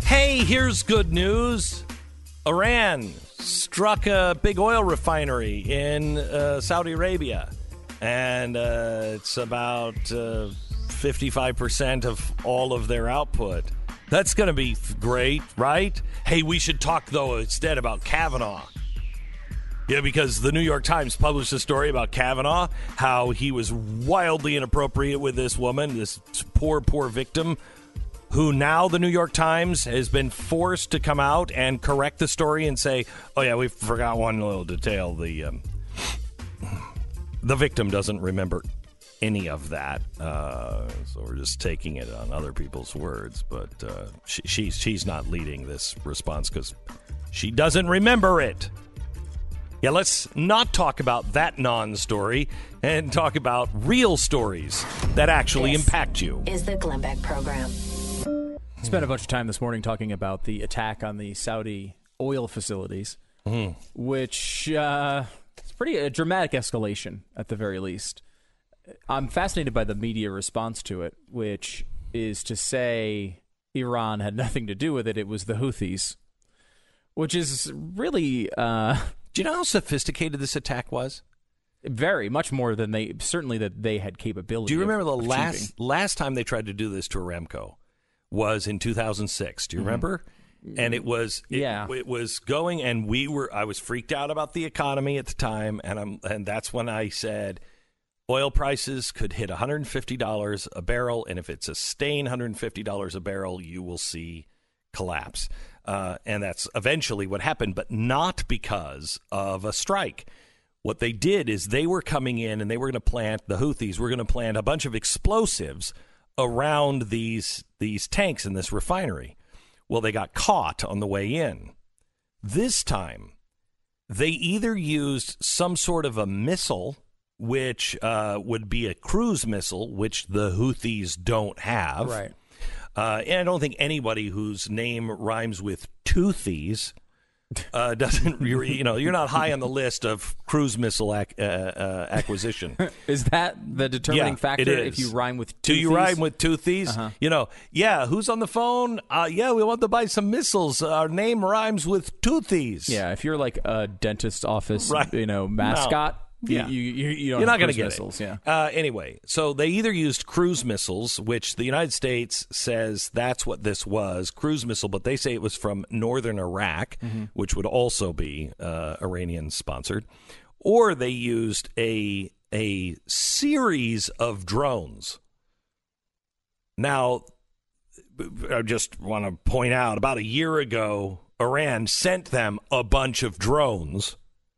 Hey, here's good news. Iran struck a big oil refinery in Saudi Arabia, and it's about 55% of all of their output. That's going to be great, right? Hey, we should talk, though, instead about Kavanaugh. Yeah, because the New York Times published a story about Kavanaugh, how he was wildly inappropriate with this woman, this poor victim, who now the New York Times has been forced to come out and correct the story and say, oh, yeah, we forgot one little detail. The victim doesn't remember any of that. So we're just taking it on other people's words. But she's not leading this response because she doesn't remember it. Yeah, let's not talk about that non-story and talk about real stories that actually impact you. Is the Glenn Beck Program. Spent a bunch of time this morning talking about the attack on the Saudi oil facilities, which it's a dramatic escalation at the very least. I'm fascinated by the media response to it, which is to say Iran had nothing to do with it. It was the Houthis, which is really... Do you know how sophisticated this attack was? Very much more than they had capability. Do you remember of the last time they tried to do this to Aramco? Was in 2006. Do you remember? And it was going, and I was freaked out about the economy at the time, and that's when I said oil prices could hit $150 a barrel, and if it's a sustained $150 a barrel, you will see collapse. And that's eventually what happened, but not because of a strike. What they did is they were coming in and they were going to plant, the Houthis were going to plant a bunch of explosives around these tanks in this refinery. Well, they got caught on the way in. This time, they either used some sort of a missile, which would be a cruise missile, which the Houthis don't have. Right. And I don't think anybody whose name rhymes with toothies doesn't, you're not high on the list of cruise missile acquisition. Is that the determining factor? If you rhyme with toothies? Do you rhyme with toothies? Who's on the phone? We want to buy some missiles. Our name rhymes with toothies. Yeah, if you're like a dentist office, mascot. No. Yeah. You're not going to get missiles, it. Yeah. Anyway, so they either used cruise missiles, which the United States says that's what this was, cruise missile, but they say it was from northern Iraq, which would also be Iranian-sponsored, or they used a series of drones. Now, I just want to point out, about a year ago, Iran sent them a bunch of drones.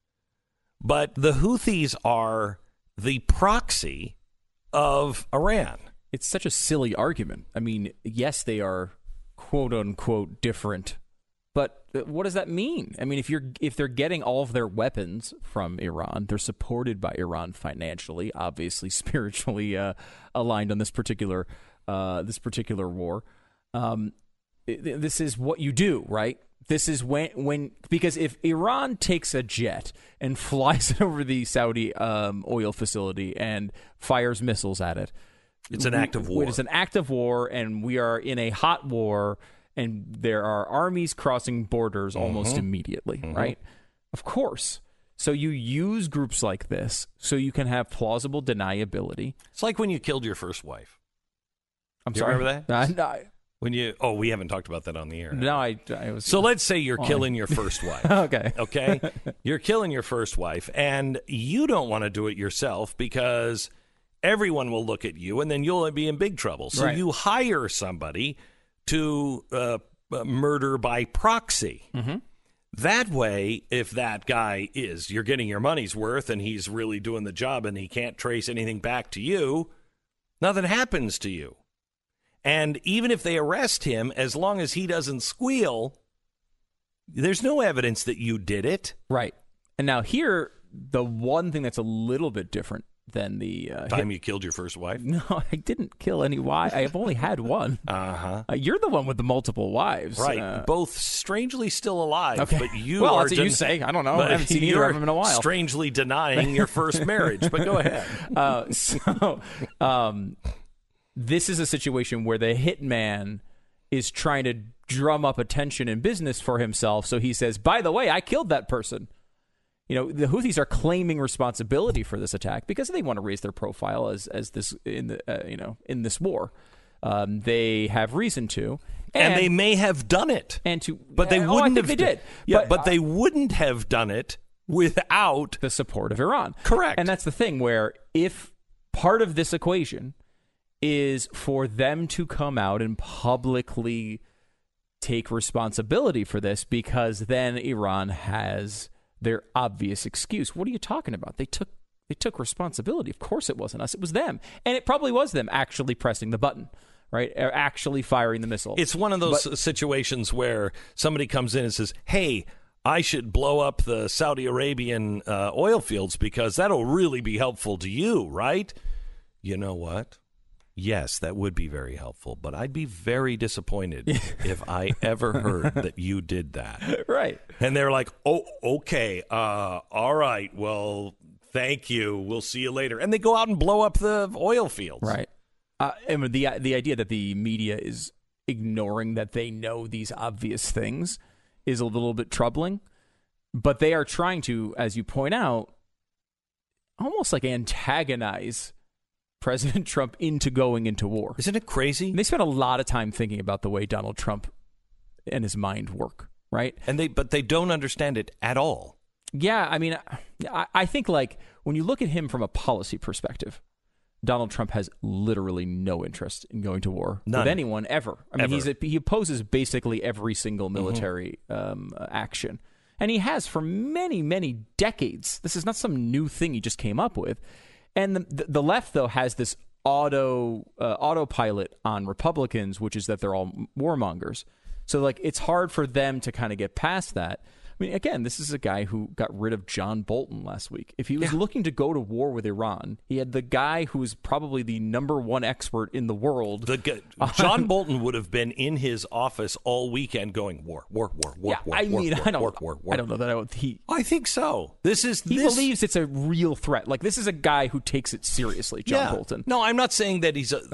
But the Houthis are the proxy of Iran. It's such a silly argument. I mean, yes, they are quote unquote different, but what does that mean? I mean, if they're getting all of their weapons from Iran, they're supported by Iran financially, obviously spiritually aligned on this particular war. This is what you do, right? This is because if Iran takes a jet and flies over the Saudi oil facility and fires missiles at it, it's an act of war. It is an act of war, and we are in a hot war, and there are armies crossing borders almost immediately, right? Of course. So you use groups like this so you can have plausible deniability. It's like when you killed your first wife. I'm sorry. Remember that? No. We haven't talked about that on the air. No, I was. So let's say you're killing your first wife. Okay. You're killing your first wife, and you don't want to do it yourself because everyone will look at you, and then you'll be in big trouble. So you hire somebody to murder by proxy. That way, if that guy you're getting your money's worth, and he's really doing the job, and he can't trace anything back to you, nothing happens to you. And even if they arrest him, as long as he doesn't squeal, there's no evidence that you did it. Right. And now here, the one thing that's a little bit different than the... time you killed your first wife? No, I didn't kill any wife. I have only had one. You're the one with the multiple wives. Right. Both strangely still alive. Okay. But you well, are... that's what you say. I don't know. I haven't seen either of them in a while. Strangely denying your first marriage. But go ahead. This is a situation where the hitman is trying to drum up attention and business for himself. So he says, by the way, I killed that person. You know, the Houthis are claiming responsibility for this attack because they want to raise their profile as this in the in this war. They have reason to, and they may have done it, but they wouldn't have. They did, yeah, but they wouldn't have done it without the support of Iran. Correct, and that's the thing where if part of this equation is for them to come out and publicly take responsibility for this, because then Iran has their obvious excuse. What are you talking about? They took responsibility. Of course it wasn't us. It was them. And it probably was them actually pressing the button, right? Or actually firing the missile. It's one of those situations where somebody comes in and says, hey, I should blow up the Saudi Arabian oil fields because that'll really be helpful to you, right? You know what? Yes, that would be very helpful, but I'd be very disappointed if I ever heard that you did that. Right. And they're like, oh, okay, all right, well, thank you. We'll see you later. And they go out and blow up the oil fields. Right. And the idea that the media is ignoring that they know these obvious things is a little bit troubling. But they are trying to, as you point out, almost like antagonize President Trump into going into war. Isn't it crazy? And they spent a lot of time thinking about the way Donald Trump and his mind work, right? But they don't understand it at all. Yeah, I mean, I think like when you look at him from a policy perspective, Donald Trump has literally no interest in going to war with anyone ever. I mean, he opposes basically every single military action. And he has for many, many decades. This is not some new thing he just came up with. And the left, though, has this autopilot on Republicans, which is that they're all warmongers. So, like, it's hard for them to kind of get past that. I mean, again, this is a guy who got rid of John Bolton last week. If he was looking to go to war with Iran, he had the guy who is probably the number one expert in the world. John Bolton would have been in his office all weekend going, war. I don't know that I think so. He believes it's a real threat. Like, this is a guy who takes it seriously, John Bolton. No, I'm not saying that he's a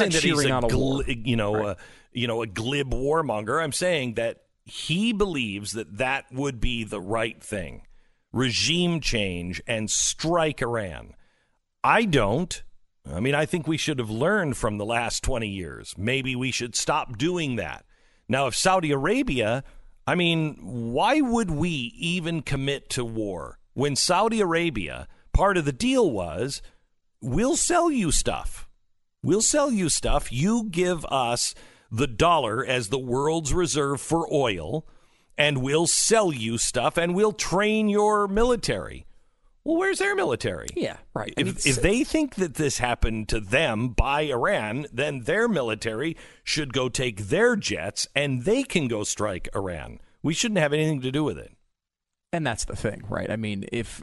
glib warmonger. I'm saying that he believes that would be the right thing. Regime change and strike Iran. I don't. I mean, I think we should have learned from the last 20 years. Maybe we should stop doing that. Now, if Saudi Arabia, I mean, why would we even commit to war when Saudi Arabia, part of the deal was, we'll sell you stuff. We'll sell you stuff. You give us the dollar as the world's reserve for oil, and we'll sell you stuff, and we'll train your military. Well, where's their military? Yeah, right. If they think that this happened to them by Iran, then their military should go take their jets, and they can go strike Iran. We shouldn't have anything to do with it. And that's the thing, right? I mean, if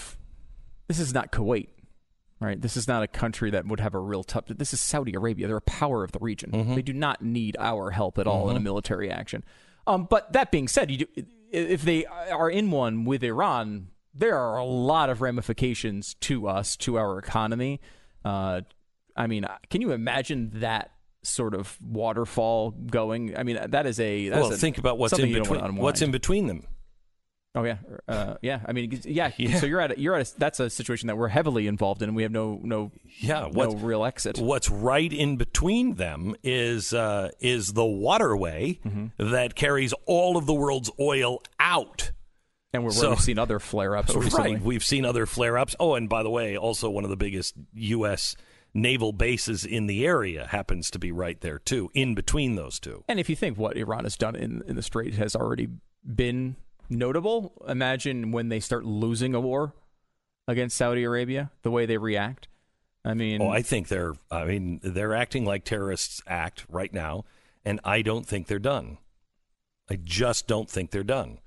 this is not Kuwait, right? This is not a country that would have a real tough. This is Saudi Arabia. They're a power of the region. Mm-hmm. They do not need our help at all in a military action. But that being said, if they are in one with Iran, there are a lot of ramifications to us, to our economy. I mean, can you imagine that sort of waterfall going? I mean, think about what's in between. What's in between them? Oh yeah, yeah. I mean, yeah. So you're at that's a situation that we're heavily involved in, and we have no real exit. What's right in between them is the waterway that carries all of the world's oil out. And we've seen other flare-ups recently. Right, we've seen other flare-ups. Oh, and by the way, also one of the biggest U.S. naval bases in the area happens to be right there too, in between those two. And if you think what Iran has done in the Strait has already been notable, imagine when they start losing a war against Saudi Arabia, the way they react. I mean, I think they're acting like terrorists act right now, and I don't think they're done. I just don't think they're done.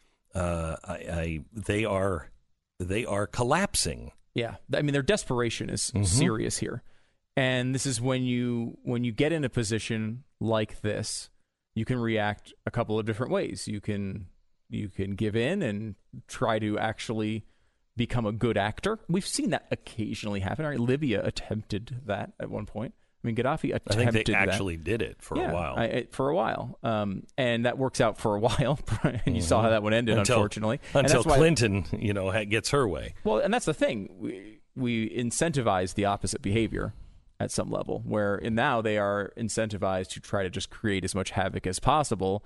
They are collapsing. Yeah, I mean, their desperation is serious here, and this is when you get in a position like this, you can react a couple of different ways. You can give in and try to actually become a good actor. We've seen that occasionally happen. Right? Libya attempted that at one point. I I mean, Gaddafi attempted I think they that. actually did it for a while. For a while. And that works out for a while. And you saw how that one ended, unfortunately. Until Clinton, gets her way. Well, and that's the thing. We incentivize the opposite behavior at some level, where now they are incentivized to try to just create as much havoc as possible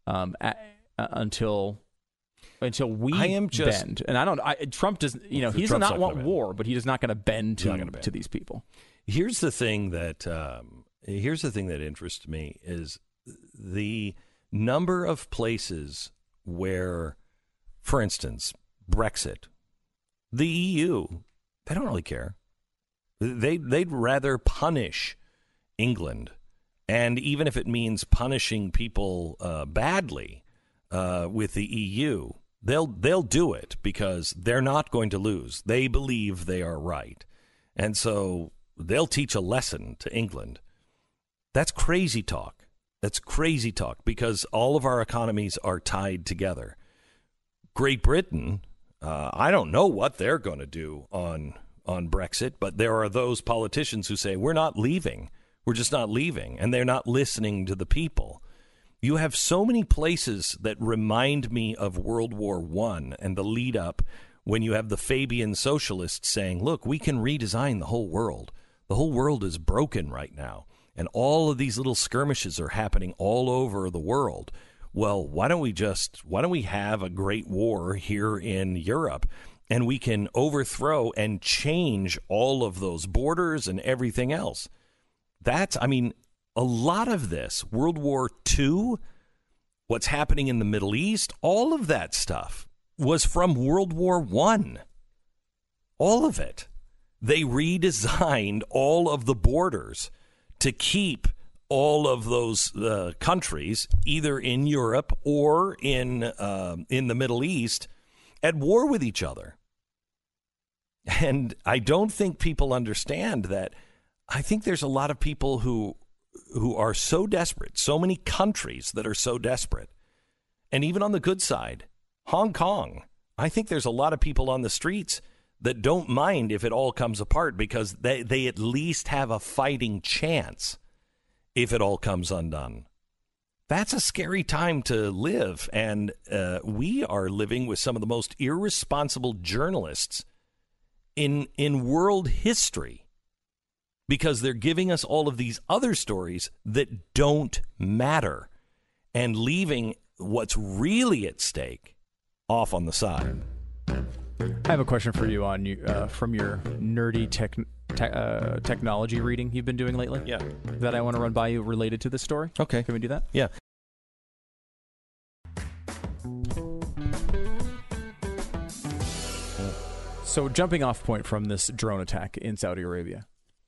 until we bend. And Trump does, he does not want war, but he is not going to bend to these people. Here's the thing that interests me is the number of places where, for instance, Brexit, the EU, they don't really care. They'd rather punish England, and even if it means punishing people badly with the EU, they'll do it because they're not going to lose. They believe they are right, and so they'll teach a lesson to England. That's crazy talk. That's crazy talk because all of our economies are tied together. Great Britain, I don't know what they're going to do on Brexit, but there are those politicians who say, we're not leaving. We're just not leaving. And they're not listening to the people. You have so many places that remind me of World War I and the lead up when you have the Fabian socialists saying, look, we can redesign the whole world. The whole world is broken right now, and all of these little skirmishes are happening all over the world. Well, why don't we have a great war here in Europe, and we can overthrow and change all of those borders and everything else? A lot of this, World War II, what's happening in the Middle East, all of that stuff was from World War I. All of it. They redesigned all of the borders to keep all of those countries, either in Europe or in the Middle East, at war with each other. And I don't think people understand that. I think there's a lot of people who are so desperate, so many countries that are so desperate. And even on the good side, Hong Kong, I think there's a lot of people on the streets that don't mind if it all comes apart because they at least have a fighting chance if it all comes undone. That's a scary time to live, and we are living with some of the most irresponsible journalists in world history because they're giving us all of these other stories that don't matter and leaving what's really at stake off on the side. I have a question for you on from your nerdy technology reading you've been doing lately. Yeah. That I want to run by you related to this story. Okay. Can we do that? Yeah. So jumping off point from this drone attack in Saudi Arabia,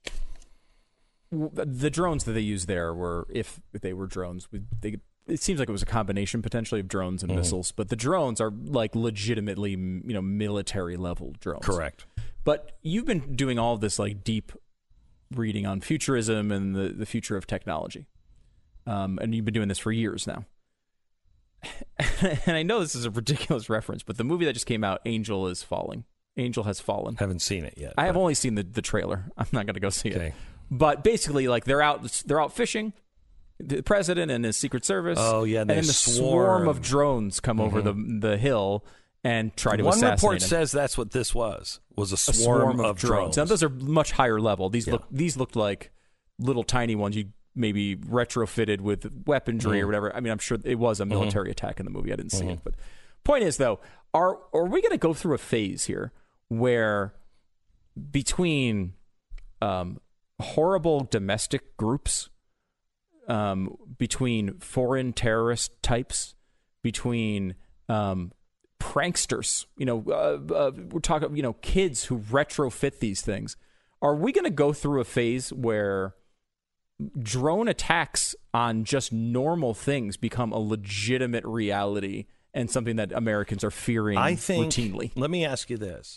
the drones that they used there were, if they were drones, it seems like it was a combination potentially of drones and missiles, but the drones are like legitimately, military level drones. Correct. But you've been doing all of this like deep reading on futurism and the future of technology. And you've been doing this for years now. And I know this is a ridiculous reference, but the movie that just came out, Angel Has Fallen. Haven't seen it yet. I have only seen the trailer. I'm not going to go see it. But basically, like they're out fishing. The president and his Secret Service. Oh yeah, and then the swarm of drones come over the hill and try to assassinate him. One report says that's what this was a swarm of drones. Now those are much higher level. These looked like little tiny ones you maybe retrofitted with weaponry or whatever. I mean, I'm sure it was a military attack in the movie. I didn't see it, but point is though, are we going to go through a phase here where between horrible domestic groups, between foreign terrorist types, between pranksters, we're talking, kids who retrofit these things. Are we going to go through a phase where drone attacks on just normal things become a legitimate reality and something that Americans are fearing routinely? Let me ask you this.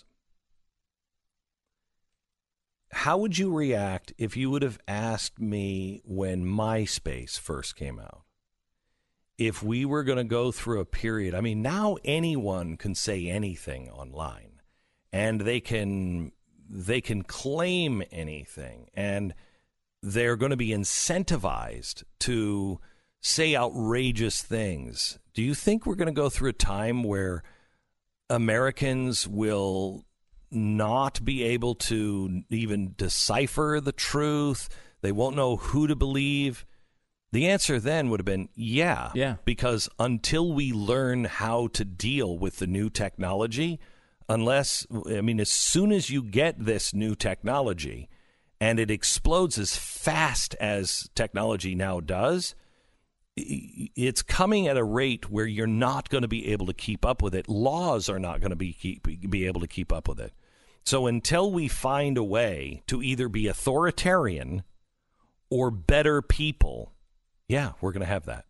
How would you react if you would have asked me when MySpace first came out? If we were going to go through a period, I mean, now anyone can say anything online, and they can claim anything, and they're going to be incentivized to say outrageous things. Do you think we're going to go through a time where Americans will not be able to even decipher the truth? They won't know who to believe. The answer then would have been yeah. Because until we learn how to deal with the new technology, as soon as you get this new technology and it explodes as fast as technology now does, it's coming at a rate where you're not going to be able to keep up with it. Laws are not going to be able to keep up with it. So until we find a way to either be authoritarian or better people, we're going to have that.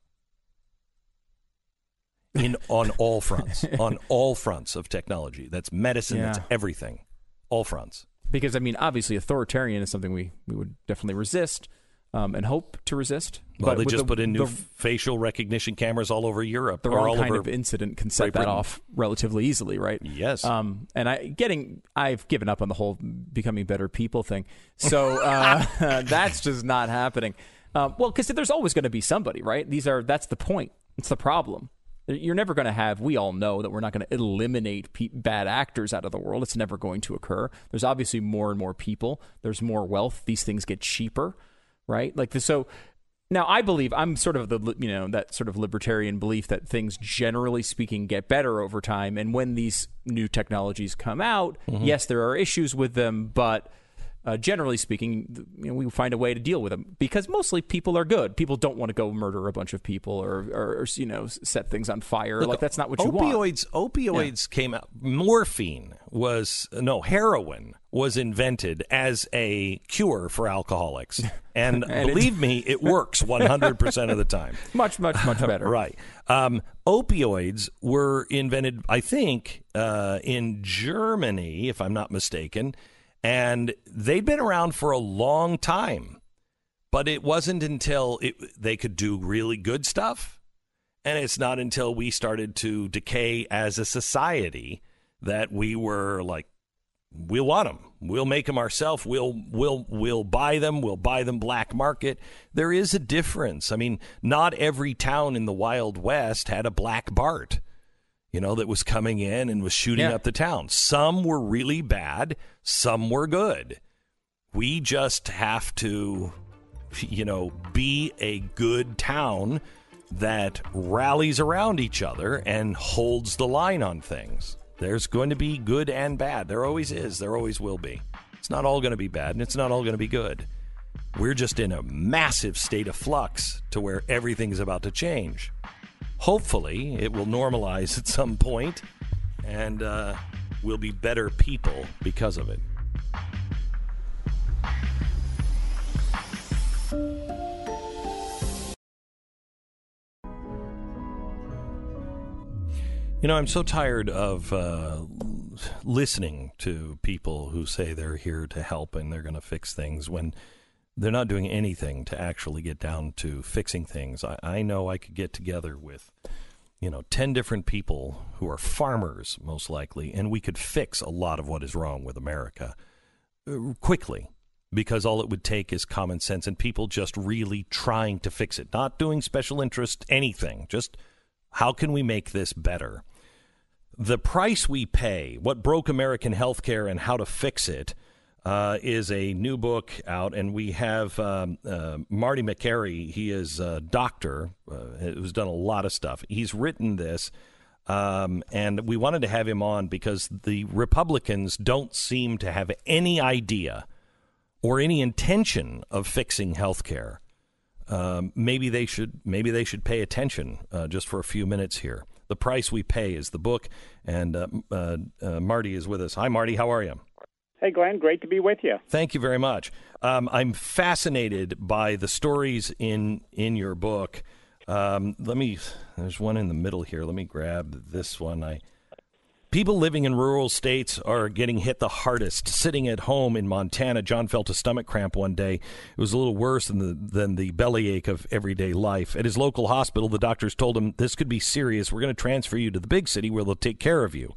On all fronts of technology. That's medicine, that's everything. All fronts. Because, obviously authoritarian is something we would definitely resist. And hope to resist. Well, they just put in new facial recognition cameras all over Europe. The wrong kind of incident can set that off relatively easily, right? Yes. And I've given up on the whole becoming better people thing. So that's just not happening. Because there's always going to be somebody, right? That's the point. It's the problem. You're never going to have, we all know that we're not going to eliminate bad actors out of the world. It's never going to occur. There's obviously more and more people. There's more wealth. These things get cheaper. Right? So now I believe I'm sort of that sort of libertarian belief that things generally speaking get better over time. And when these new technologies come out, yes, there are issues with them, but generally speaking, we find a way to deal with them because mostly people are good. People don't want to go murder a bunch of people or set things on fire. Look, that's not what you want. Opioids came out. Heroin was invented as a cure for alcoholics. And believe me, it works 100% of the time. Much, much, much better. Right. Opioids were invented, I think, in Germany, if I'm not mistaken. And they'd been around for a long time, but it wasn't until they could do really good stuff. And it's not until we started to decay as a society that we were like, we'll want them. We'll make them ourselves. We'll buy them. We'll buy them black market. There is a difference. Not every town in the Wild West had a Black Bart, that was coming in and was shooting up the town. Some were really bad. Some were good. We just have to, be a good town that rallies around each other and holds the line on things. There's going to be good and bad. There always is. There always will be. It's not all going to be bad, and it's not all going to be good. We're just in a massive state of flux to where everything's about to change. Hopefully, it will normalize at some point, and we'll be better people because of it. I'm so tired of listening to people who say they're here to help and they're going to fix things when they're not doing anything to actually get down to fixing things. I know I could get together with, 10 different people who are farmers, most likely, and we could fix a lot of what is wrong with America quickly, because all it would take is common sense and people just really trying to fix it, not doing special interest, anything. Just how can we make this better? The Price We Pay, What Broke American Healthcare and How to Fix It, is a new book out, and we have Marty Makary. He is a doctor who's done a lot of stuff. He's written this, and we wanted to have him on because the Republicans don't seem to have any idea or any intention of fixing health care. Maybe they should pay attention just for a few minutes here. The Price We Pay is the book, and Marty is with us. Hi, Marty. How are you? Hey, Glenn. Great to be with you. Thank you very much. I'm fascinated by the stories in your book. There's one in the middle here. Let me grab this one. People living in rural states are getting hit the hardest. Sitting at home in Montana, John felt a stomach cramp one day. It was a little worse than the bellyache of everyday life. At his local hospital, the doctors told him, this could be serious. We're going to transfer you to the big city where they'll take care of you.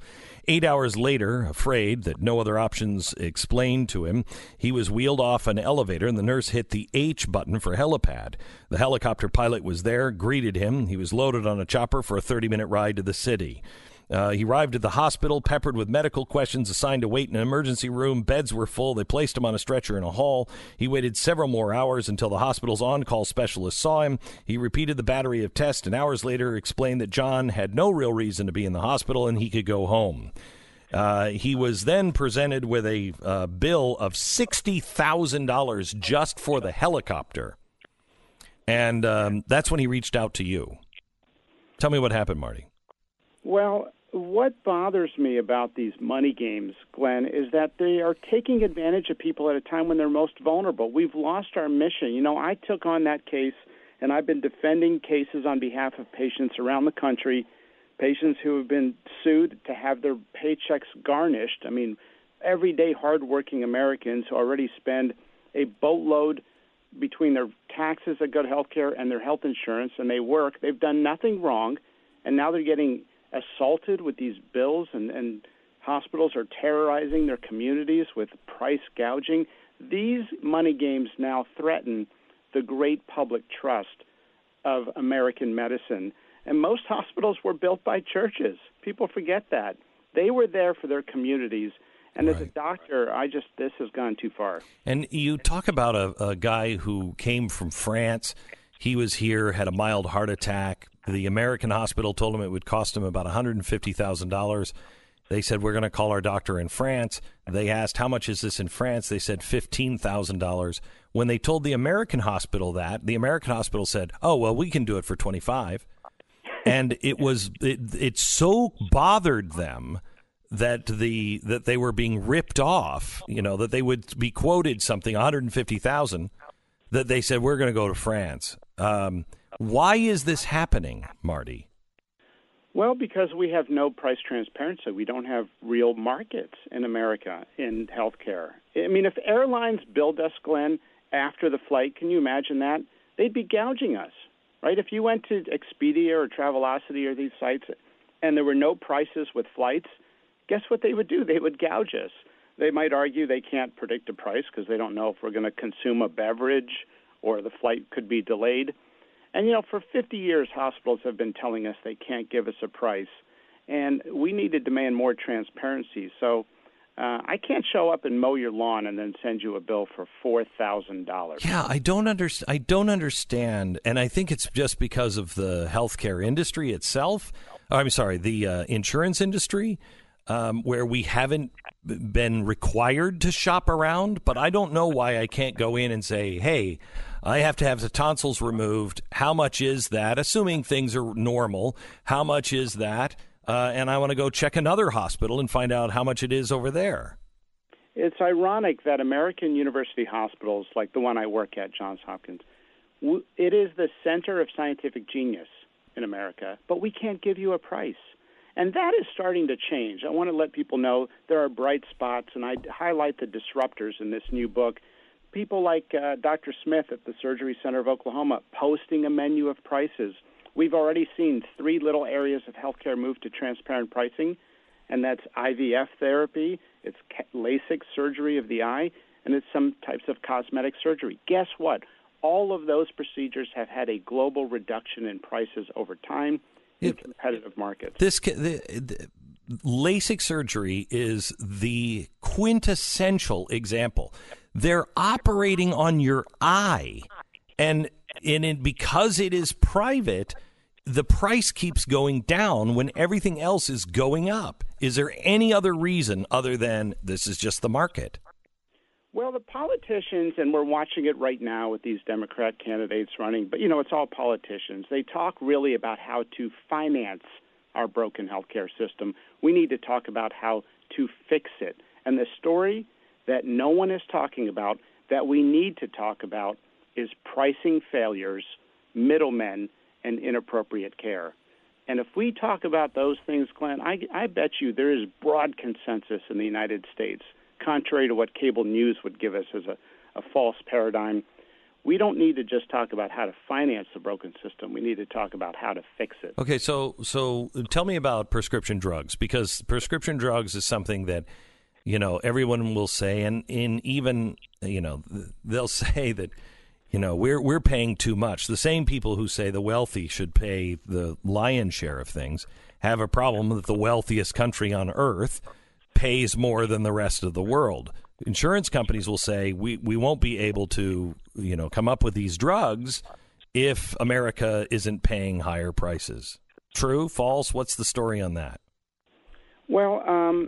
8 hours later, afraid that no other options explained to him, he was wheeled off an elevator, and the nurse hit the H button for helipad. The helicopter pilot was there, greeted him. He was loaded on a chopper for a 30-minute ride to the city. He arrived at the hospital, peppered with medical questions, assigned to wait in an emergency room. Beds were full. They placed him on a stretcher in a hall. He waited several more hours until the hospital's on-call specialist saw him. He repeated the battery of tests and hours later explained that John had no real reason to be in the hospital and he could go home. He was then presented with a bill of $60,000 just for the helicopter. And that's when he reached out to you. Tell me what happened, Marty. Well, what bothers me about these money games, Glenn, is that they are taking advantage of people at a time when they're most vulnerable. We've lost our mission. You know, I took on that case, and I've been defending cases on behalf of patients around the country, patients who have been sued to have their paychecks garnished. I mean, everyday hardworking Americans who already spend a boatload between their taxes that go to health care and their health insurance, and they work. They've done nothing wrong, and now they're getting assaulted with these bills, and hospitals are terrorizing their communities with price gouging. These money games now threaten the great public trust of American medicine. And most hospitals were built by churches. People forget that. They were there for their communities. And as a doctor, this has gone too far. And you talk about a guy who came from France. He was here, had a mild heart attack. The American hospital told him it would cost him about $150,000. They said, we're going to call our doctor in France. They asked, how much is this in France? They said $15,000. When they told the American hospital that, the American hospital said, oh, well, we can do it for $25,000. And it so bothered them that they were being ripped off, that they would be quoted something, $150,000, that they said, we're going to go to France. Why is this happening, Marty? Well, because we have no price transparency. We don't have real markets in America in healthcare. I mean, if airlines billed us, Glenn, after the flight, can you imagine that? They'd be gouging us, right? If you went to Expedia or Travelocity or these sites and there were no prices with flights, guess what they would do? They would gouge us. They might argue they can't predict a price because they don't know if we're going to consume a beverage or the flight could be delayed. And, for 50 years, hospitals have been telling us they can't give us a price, and we need to demand more transparency. So I can't show up and mow your lawn and then send you a bill for $4,000. Yeah, I don't understand, and I think it's just because of the healthcare industry itself. The insurance industry, where we haven't been required to shop around. But I don't know why I can't go in and say, hey, I have to have the tonsils removed. How much is that? Assuming things are normal, how much is that? And I want to go check another hospital and find out how much it is over there. It's ironic that American university hospitals, like the one I work at, Johns Hopkins, it is the center of scientific genius in America, but we can't give you a price. And that is starting to change. I want to let people know there are bright spots, and I highlight the disruptors in this new book. People like Dr. Smith at the Surgery Center of Oklahoma posting a menu of prices. We've already seen 3 little areas of healthcare move to transparent pricing, and that's IVF therapy, it's LASIK surgery of the eye, and it's some types of cosmetic surgery. Guess what? All of those procedures have had a global reduction in prices over time in competitive markets. The LASIK surgery is the quintessential example. They're operating on your eye, and because it is private, the price keeps going down when everything else is going up. Is there any other reason other than this is just the market? Well, the politicians, and we're watching it right now with these Democrat candidates running, but, it's all politicians. They talk really about how to finance our broken healthcare system. We need to talk about how to fix it. And the story that no one is talking about, that we need to talk about, is pricing failures, middlemen, and inappropriate care. And if we talk about those things, Glenn, I bet you there is broad consensus in the United States, contrary to what cable news would give us as a false paradigm. we don't need to just talk about how to finance the broken system. We need to talk about how to fix it. Okay, so tell me about prescription drugs, because prescription drugs is something that, everyone will say, and even, they'll say that, we're paying too much. The same people who say the wealthy should pay the lion's share of things have a problem that the wealthiest country on earth pays more than the rest of the world. Insurance companies will say we won't be able to, come up with these drugs if America isn't paying higher prices. True, false? What's the story on that? Well,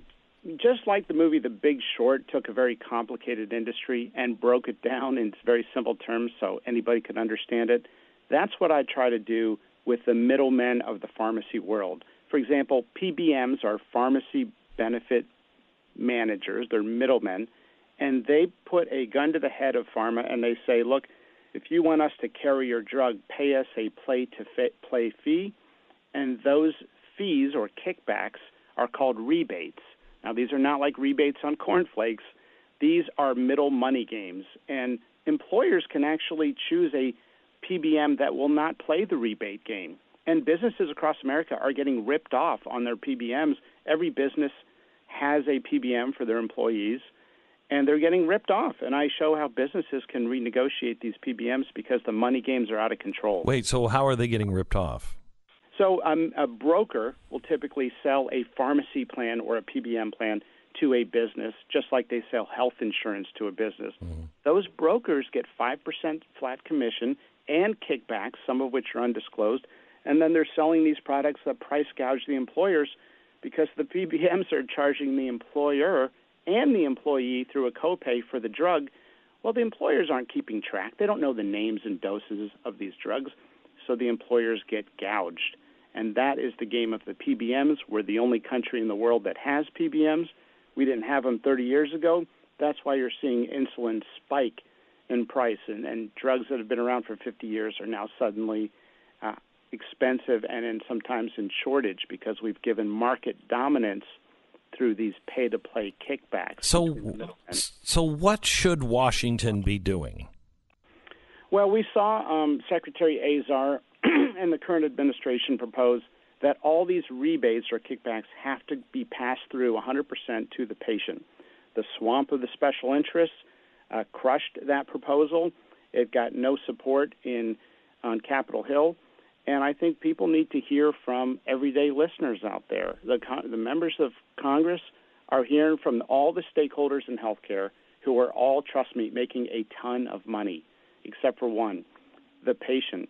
just like the movie The Big Short took a very complicated industry and broke it down in very simple terms so anybody could understand it, that's what I try to do with the middlemen of the pharmacy world. For example, PBMs are pharmacy benefit managers. They're middlemen. And they put a gun to the head of pharma, and they say, look, if you want us to carry your drug, pay us a play fee, and those fees or kickbacks are called rebates. Now, these are not like rebates on cornflakes. These are middle money games, and employers can actually choose a PBM that will not play the rebate game. And businesses across America are getting ripped off on their PBMs. Every business has a PBM for their employees, and they're getting ripped off. And I show how businesses can renegotiate these PBMs because the money games are out of control. Wait, so how are they getting ripped off? So a broker will typically sell a pharmacy plan or a PBM plan to a business, just like they sell health insurance to a business. Mm-hmm. Those brokers get 5% flat commission and kickbacks, some of which are undisclosed, and then they're selling these products that price gouge the employers because the PBMs are charging the employer and the employee through a copay for the drug. Well, the employers aren't keeping track. They don't know the names and doses of these drugs, so the employers get gouged. And that is the game of the PBMs. We're the only country in the world that has PBMs. We didn't have them 30 years ago. That's why you're seeing insulin spike in price, and drugs that have been around for 50 years are now suddenly expensive and sometimes in shortage because we've given market dominance through these pay-to-play kickbacks. So what should Washington be doing? Well, we saw Secretary Azar and the current administration propose that all these rebates or kickbacks have to be passed through 100% to the patient. The swamp of the special interests crushed that proposal. It got no support on Capitol Hill. And I think people need to hear from everyday listeners out there. The members of Congress are hearing from all the stakeholders in healthcare who are all, trust me, making a ton of money, except for one, the patient.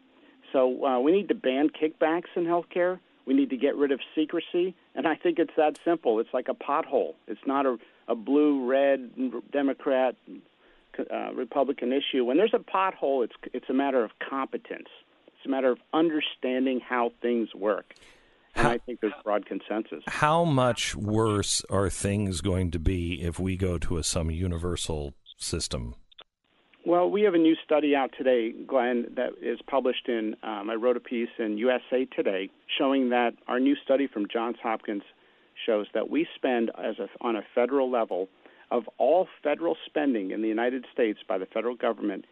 So we need to ban kickbacks in healthcare. We need to get rid of secrecy. And I think it's that simple. It's like a pothole. It's not a blue, red, Democrat, Republican issue. When there's a pothole, it's a matter of competence. It's a matter of understanding how things work. And I think there's broad consensus. How much worse are things going to be if we go to some universal system? Well, we have a new study out today, Glenn, that is published in, I wrote a piece in USA Today showing that our new study from Johns Hopkins shows that we spend on a federal level of all federal spending in the United States by the federal government,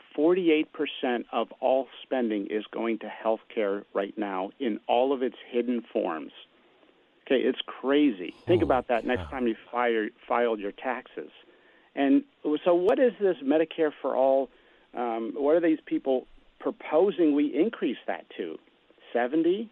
48% of all spending is going to health care right now in all of its hidden forms. Okay, it's crazy. Think about that next time you filed your taxes. And so what is this Medicare for All? What are these people proposing we increase that to? 70,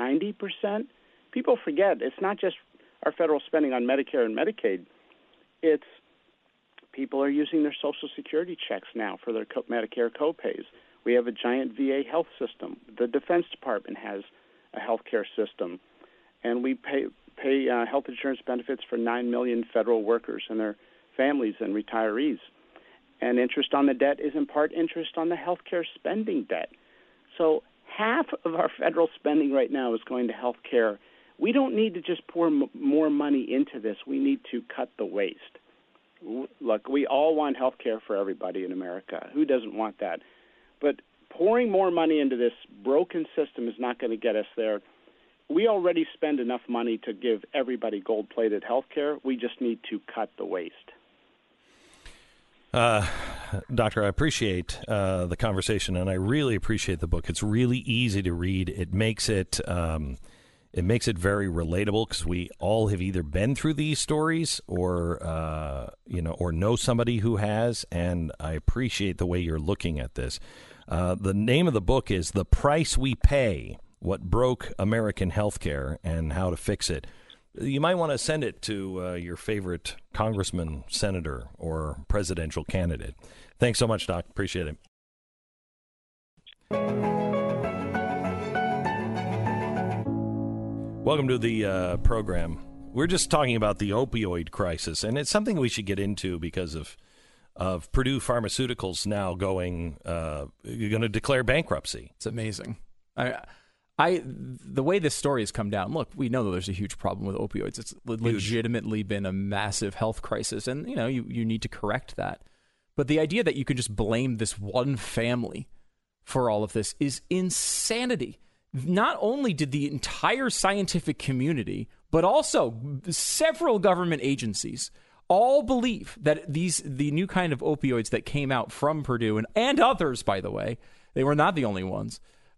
90%? People forget it's not just our federal spending on Medicare and Medicaid. It's people are using their Social Security checks now for their Medicare copays. We have a giant VA health system. The Defense Department has a health care system. And we pay health insurance benefits for 9 million federal workers and their families and retirees. And interest on the debt is in part interest on the health care spending debt. So half of our federal spending right now is going to health care. We don't need to just pour more money into this. We need to cut the waste. Look, we all want health care for everybody in America. Who doesn't want that? But pouring more money into this broken system is not going to get us there. We already spend enough money to give everybody gold-plated health care. We just need to cut the waste. Doctor, I appreciate the conversation, and I really appreciate the book. It's really easy to read. It makes it very relatable because we all have either been through these stories or know somebody who has, and I appreciate the way you're looking at this. The name of the book is The Price We Pay: What Broke American Healthcare and How to Fix It. You might want to send it to your favorite congressman, senator, or presidential candidate. Thanks so much, Doc. Appreciate it. Welcome to the program. We're just talking about the opioid crisis, and it's something we should get into because of Purdue Pharmaceuticals now going to declare bankruptcy. It's amazing. The way this story has come down, look, we know that there's a huge problem with opioids. It's legitimately been a massive health crisis, and you need to correct that. But the idea that you can just blame this one family for all of this is insanity. Not only did the entire scientific community, but also several government agencies all believe that the new kind of opioids that came out from Purdue and others, by the way, they were not the only ones.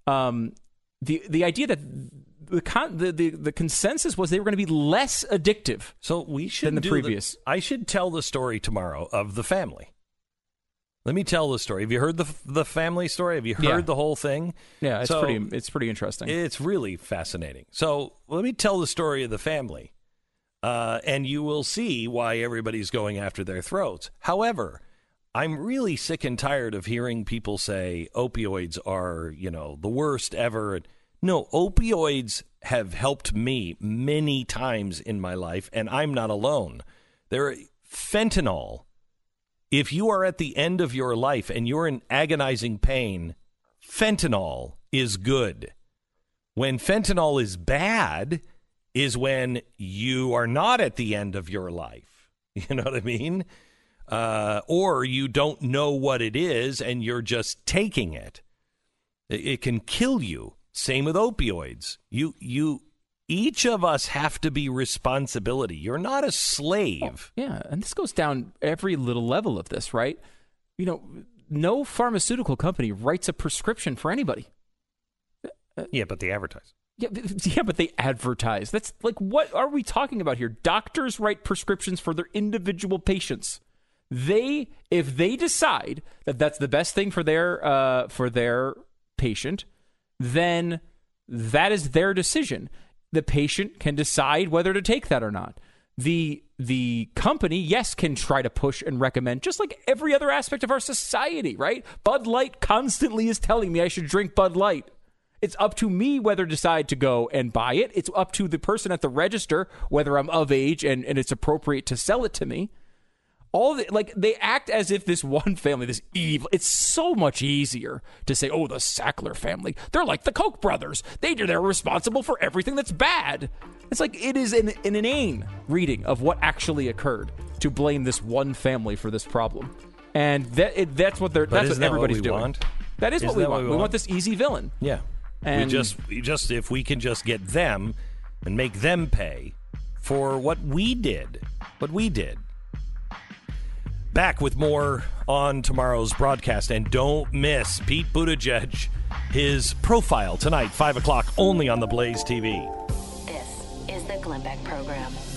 The idea that the consensus was they were going to be less addictive than the previous. I should tell the story tomorrow of the family. Let me tell the story. Have you heard the family story? Have you heard the whole thing? Yeah, it's pretty interesting. It's really fascinating. So let me tell the story of the family, and you will see why everybody's going after their throats. However, I'm really sick and tired of hearing people say opioids are, the worst ever. No, opioids have helped me many times in my life, and I'm not alone. Fentanyl. If you are at the end of your life and you're in agonizing pain, fentanyl is good. When fentanyl is bad is when you are not at the end of your life. You know what I mean? Or you don't know what it is and you're just taking it. It can kill you. Same with opioids. Each of us have to be responsibility. You're not a slave. Yeah, and this goes down every little level of this, right? No pharmaceutical company writes a prescription for anybody. Yeah, but they advertise. Yeah, but they advertise. That's like, what are we talking about here? Doctors write prescriptions for their individual patients. If they decide that that's the best thing for their patient, then that is their decision. The patient can decide whether to take that or not. The company, yes, can try to push and recommend, just like every other aspect of our society, right? Bud Light constantly is telling me I should drink Bud Light. It's up to me whether to decide to go and buy it. It's up to the person at the register whether I'm of age and it's appropriate to sell it to me. They act as if this one family, this evil, it's so much easier to say, oh, the Sackler family, they're like the Koch brothers. They're responsible for everything that's bad. It's like, it is an inane reading of what actually occurred to blame this one family for this problem. And that's what everybody's doing. Want? That is what we want. We want this easy villain. Yeah. And we just if we can just get them and make them pay for what we did. Back with more on tomorrow's broadcast. And don't miss Pete Buttigieg, his profile tonight, 5 o'clock, only on the Blaze TV. This is the Glenn Beck Program.